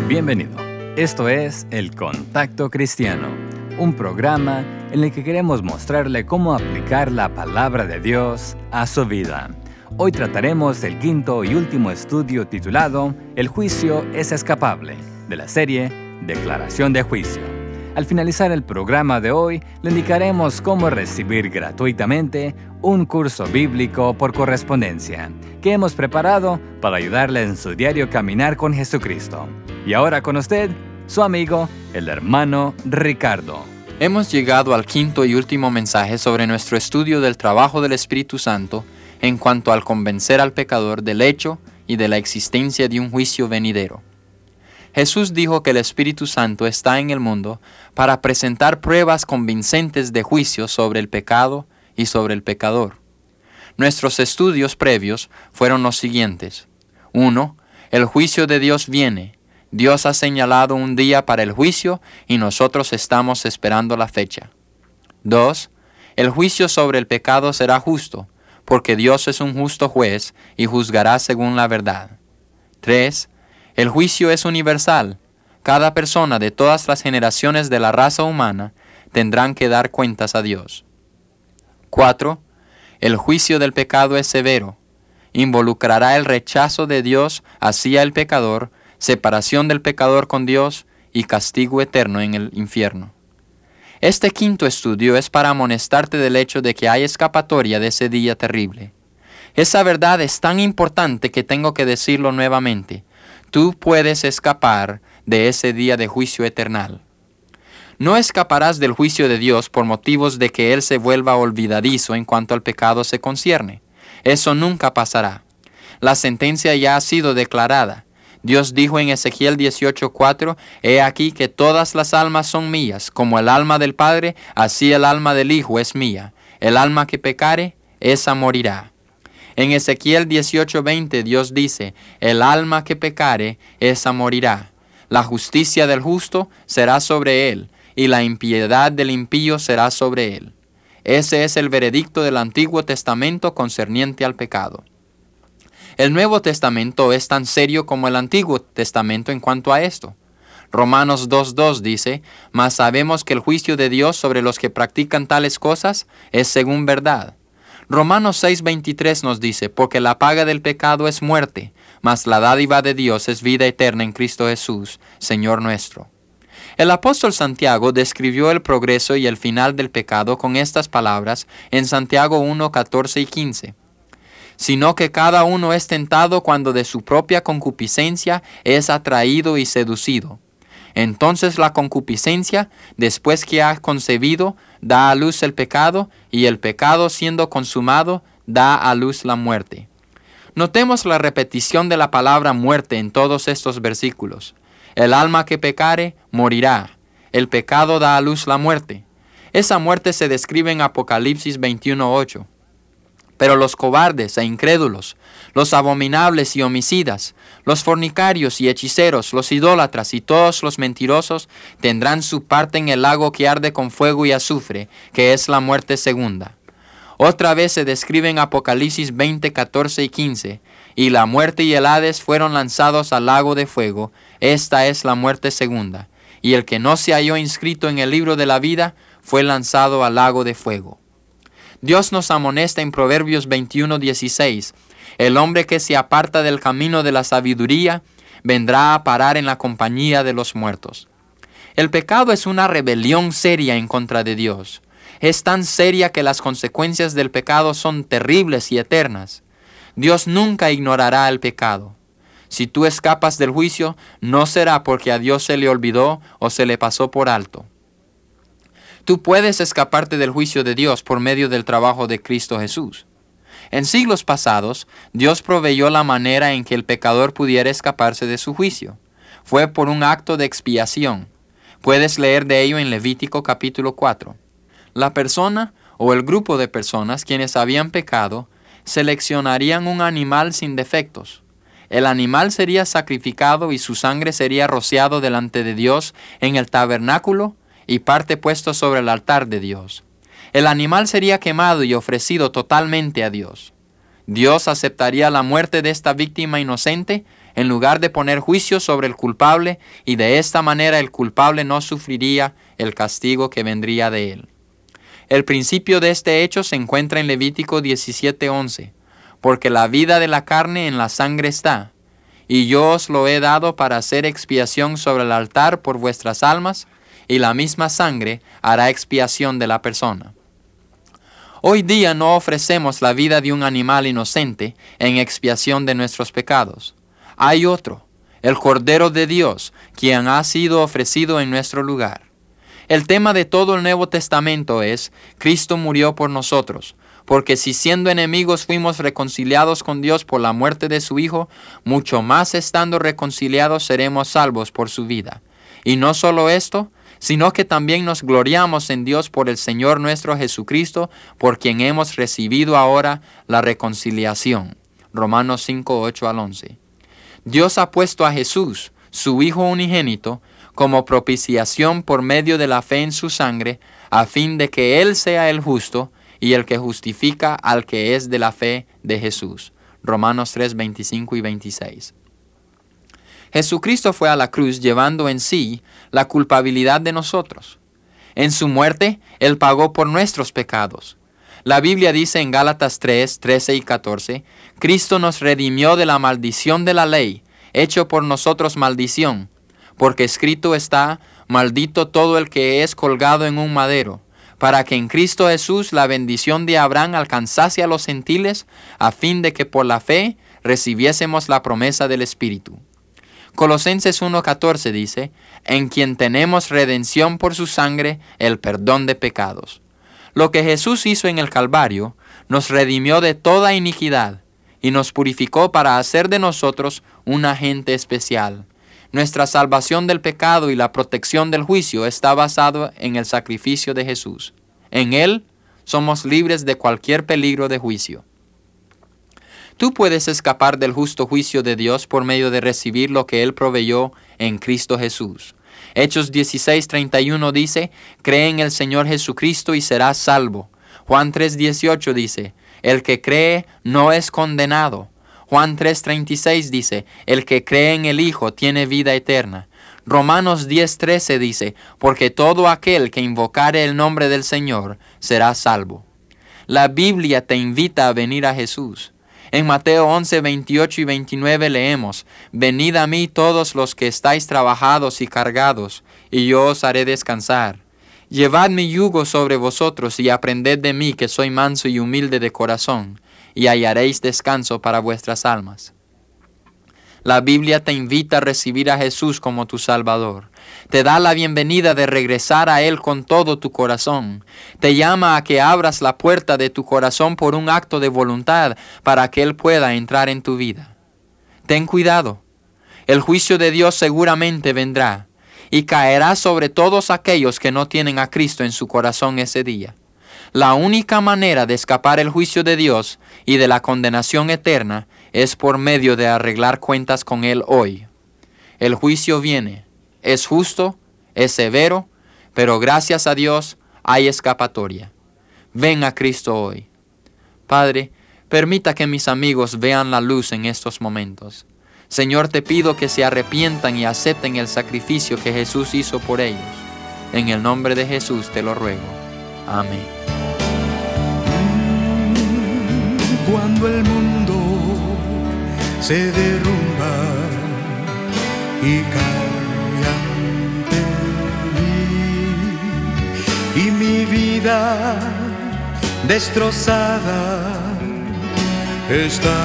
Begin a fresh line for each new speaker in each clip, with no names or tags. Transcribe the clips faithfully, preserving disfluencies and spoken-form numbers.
Bienvenido. Esto es El Contacto Cristiano, un programa en el que queremos mostrarle cómo aplicar la palabra de Dios a su vida. Hoy trataremos el quinto y último estudio titulado El juicio es escapable, de la serie Declaración de Juicio. Al finalizar el programa de hoy, le indicaremos cómo recibir gratuitamente un curso bíblico por correspondencia que hemos preparado para ayudarle en su diario caminar con Jesucristo. Y ahora con usted, su amigo, el hermano Ricardo.
Hemos llegado al quinto y último mensaje sobre nuestro estudio del trabajo del Espíritu Santo en cuanto al convencer al pecador del hecho y de la existencia de un juicio venidero. Jesús dijo que el Espíritu Santo está en el mundo para presentar pruebas convincentes de juicio sobre el pecado y sobre el pecador. Nuestros estudios previos fueron los siguientes. uno. El juicio de Dios viene. Dios ha señalado un día para el juicio y nosotros estamos esperando la fecha. dos. El juicio sobre el pecado será justo, porque Dios es un justo juez y juzgará según la verdad. tres. El juicio es universal. Cada persona de todas las generaciones de la raza humana tendrán que dar cuentas a Dios. cuatro. El juicio del pecado es severo. Involucrará el rechazo de Dios hacia el pecador, separación del pecador con Dios y castigo eterno en el infierno. Este quinto estudio es para amonestarte del hecho de que hay escapatoria de ese día terrible. Esa verdad es tan importante que tengo que decirlo nuevamente. Tú puedes escapar de ese día de juicio eternal. No escaparás del juicio de Dios por motivos de que Él se vuelva olvidadizo en cuanto al pecado se concierne. Eso nunca pasará. La sentencia ya ha sido declarada. Dios dijo en Ezequiel dieciocho cuatro, «He aquí que todas las almas son mías, como el alma del Padre, así el alma del Hijo es mía. El alma que pecare, esa morirá». En Ezequiel dieciocho veinte Dios dice, «El alma que pecare, esa morirá. La justicia del justo será sobre él, y la impiedad del impío será sobre él». Ese es el veredicto del Antiguo Testamento concerniente al pecado. El Nuevo Testamento es tan serio como el Antiguo Testamento en cuanto a esto. Romanos dos dos dice, «Mas sabemos que el juicio de Dios sobre los que practican tales cosas es según verdad». Romanos seis veintitrés nos dice, «Porque la paga del pecado es muerte, mas la dádiva de Dios es vida eterna en Cristo Jesús, Señor nuestro». El apóstol Santiago describió el progreso y el final del pecado con estas palabras en Santiago uno catorce y quince. «Sino que cada uno es tentado cuando de su propia concupiscencia es atraído y seducido. Entonces la concupiscencia, después que ha concebido, da a luz el pecado, y el pecado siendo consumado, da a luz la muerte». Notemos la repetición de la palabra muerte en todos estos versículos. El alma que pecare, morirá. El pecado da a luz la muerte. Esa muerte se describe en Apocalipsis veintiuno ocho. Pero los cobardes e incrédulos, los abominables y homicidas, los fornicarios y hechiceros, los idólatras y todos los mentirosos tendrán su parte en el lago que arde con fuego y azufre, que es la muerte segunda. Otra vez se describe en Apocalipsis veinte, catorce y quince, «Y la muerte y el Hades fueron lanzados al lago de fuego, esta es la muerte segunda, y el que no se halló inscrito en el libro de la vida fue lanzado al lago de fuego». Dios nos amonesta en Proverbios veintiuno dieciséis, «El hombre que se aparta del camino de la sabiduría vendrá a parar en la compañía de los muertos». El pecado es una rebelión seria en contra de Dios. Es tan seria que las consecuencias del pecado son terribles y eternas. Dios nunca ignorará el pecado. Si tú escapas del juicio, no será porque a Dios se le olvidó o se le pasó por alto. Tú puedes escaparte del juicio de Dios por medio del trabajo de Cristo Jesús. En siglos pasados, Dios proveyó la manera en que el pecador pudiera escaparse de su juicio. Fue por un acto de expiación. Puedes leer de ello en Levítico capítulo cuatro. La persona o el grupo de personas quienes habían pecado seleccionarían un animal sin defectos. El animal sería sacrificado y su sangre sería rociado delante de Dios en el tabernáculo y parte puesto sobre el altar de Dios. El animal sería quemado y ofrecido totalmente a Dios. Dios aceptaría la muerte de esta víctima inocente en lugar de poner juicio sobre el culpable, y de esta manera el culpable no sufriría el castigo que vendría de él. El principio de este hecho se encuentra en Levítico diecisiete once, porque la vida de la carne en la sangre está, y yo os lo he dado para hacer expiación sobre el altar por vuestras almas, y la misma sangre hará expiación de la persona. Hoy día no ofrecemos la vida de un animal inocente en expiación de nuestros pecados. Hay otro, el Cordero de Dios, quien ha sido ofrecido en nuestro lugar. El tema de todo el Nuevo Testamento es: Cristo murió por nosotros, porque si siendo enemigos fuimos reconciliados con Dios por la muerte de su Hijo, mucho más estando reconciliados seremos salvos por su vida. Y no solo esto, sino que también nos gloriamos en Dios por el Señor nuestro Jesucristo, por quien hemos recibido ahora la reconciliación. Romanos cinco, ocho al once. Dios ha puesto a Jesús, su Hijo unigénito, como propiciación por medio de la fe en su sangre, a fin de que Él sea el justo y el que justifica al que es de la fe de Jesús. Romanos tres, veinticinco y veintiséis. Jesucristo fue a la cruz llevando en sí la culpabilidad de nosotros. En su muerte, Él pagó por nuestros pecados. La Biblia dice en Gálatas tres, trece y catorce, Cristo nos redimió de la maldición de la ley, hecho por nosotros maldición, porque escrito está: maldito todo el que es colgado en un madero, para que en Cristo Jesús la bendición de Abraham alcanzase a los gentiles, a fin de que por la fe recibiésemos la promesa del Espíritu. Colosenses uno catorce dice: en quien tenemos redención por su sangre, el perdón de pecados. Lo que Jesús hizo en el Calvario nos redimió de toda iniquidad y nos purificó para hacer de nosotros una gente especial. Nuestra salvación del pecado y la protección del juicio está basado en el sacrificio de Jesús. En Él somos libres de cualquier peligro de juicio. Tú puedes escapar del justo juicio de Dios por medio de recibir lo que Él proveyó en Cristo Jesús. Hechos dieciséis, treinta y uno dice: cree en el Señor Jesucristo y serás salvo. Juan tres, dieciocho dice: el que cree no es condenado. Juan tres, treinta y seis dice: el que cree en el Hijo tiene vida eterna. Romanos diez, trece dice: porque todo aquel que invocare el nombre del Señor será salvo. La Biblia te invita a venir a Jesús. En Mateo once, veintiocho y veintinueve leemos: venid a mí todos los que estáis trabajados y cargados, y yo os haré descansar. Llevad mi yugo sobre vosotros y aprended de mí, que soy manso y humilde de corazón, y hallaréis descanso para vuestras almas. La Biblia te invita a recibir a Jesús como tu Salvador. Te da la bienvenida de regresar a Él con todo tu corazón. Te llama a que abras la puerta de tu corazón por un acto de voluntad para que Él pueda entrar en tu vida. Ten cuidado. El juicio de Dios seguramente vendrá y caerá sobre todos aquellos que no tienen a Cristo en su corazón ese día. La única manera de escapar el juicio de Dios y de la condenación eterna es por medio de arreglar cuentas con Él hoy. El juicio viene, es justo, es severo, pero gracias a Dios hay escapatoria. Ven a Cristo hoy. Padre, permita que mis amigos vean la luz en estos momentos. Señor, te pido que se arrepientan y acepten el sacrificio que Jesús hizo por ellos. En el nombre de Jesús te lo ruego. Amén.
Cuando el mundo se derrumba y cae ante mí, y mi vida destrozada está,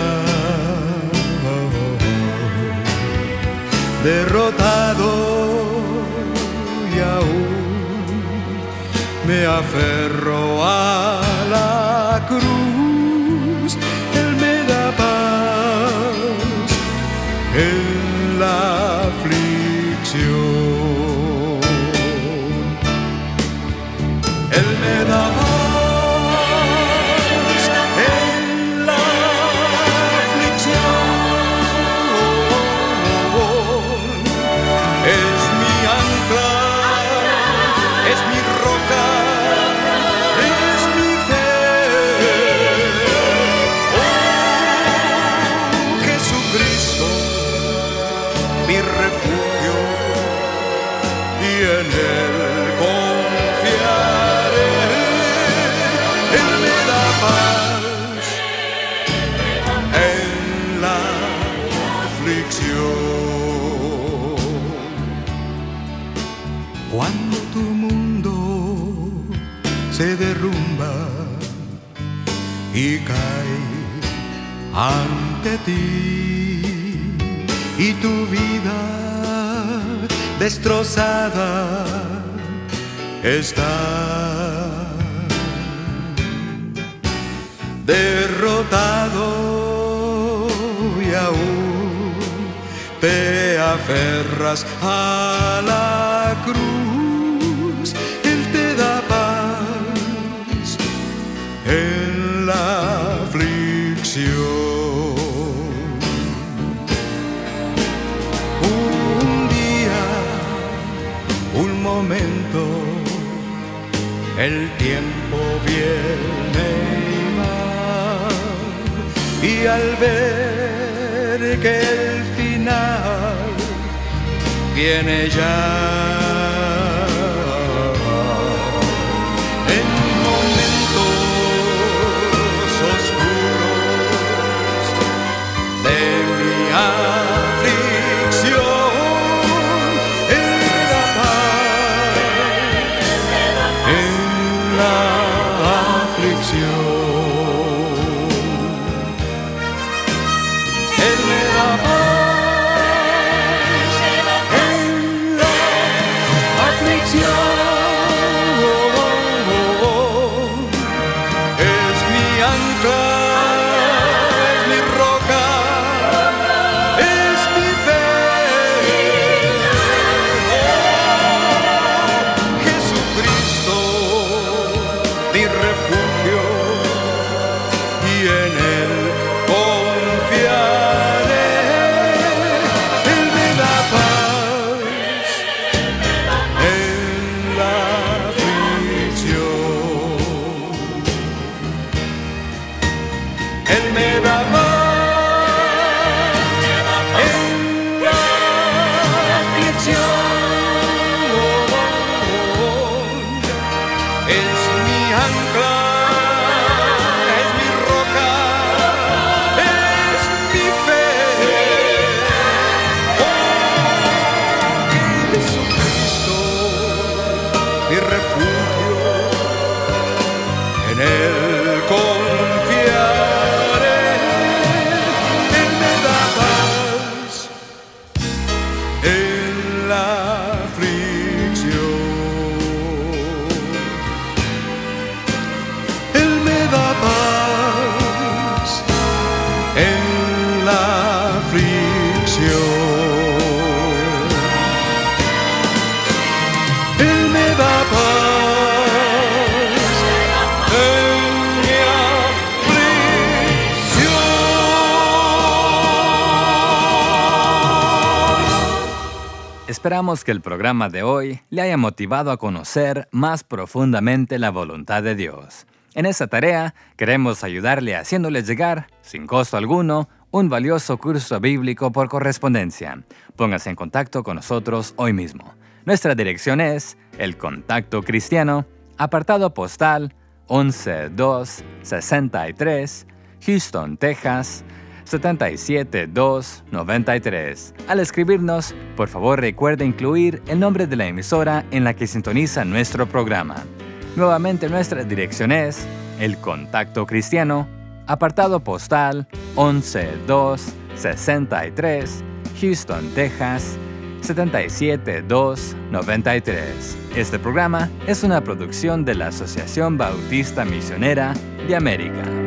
derrotado y aún me aferro a la cruz. Él me da paz en la aflicción. Él me da paz en la aflicción. Es mi ancla, es mi roca, es mi fe. Oh, Jesucristo en Él confiaré. Él me da paz en la aflicción. Cuando tu mundo se derrumba y cae ante ti, y tu vida destrozada está, derrotado y aún te aferras a la cruz. Él te da paz en la aflicción. Un día, un momento, el tiempo viene y va, y al ver que el final viene ya, en momentos oscuros de mi aflicción, Él me da paz en la aflicción. Él me da paz en la aflicción. Es mi ancla, es mi roca, es mi fe. Jesucristo, mi refugio, y en Él confiaré. Él me da paz en la aflicción. Él me da paz en la aflicción. Es mi ancla, es mi roca, es mi fe. Oh, Jesucristo, mi refugio, en Él confiaré. Él me da paz en la aflicción. Él me da paz en la aflicción. Él me da paz en mi aflicción.
Esperamos que el programa de hoy le haya motivado a conocer más profundamente la voluntad de Dios. En esta tarea queremos ayudarle haciéndole llegar, sin costo alguno, un valioso curso bíblico por correspondencia. Póngase en contacto con nosotros hoy mismo. Nuestra dirección es El Contacto Cristiano, apartado postal once dos sesenta y tres, Houston, Texas, siete siete dos nueve tres. Al escribirnos, por favor recuerde incluir el nombre de la emisora en la que sintoniza nuestro programa. Nuevamente nuestra dirección es El Contacto Cristiano, apartado postal once dos sesenta y tres, Houston, Texas, siete siete dos nueve tres. Este programa es una producción de la Asociación Bautista Misionera de América.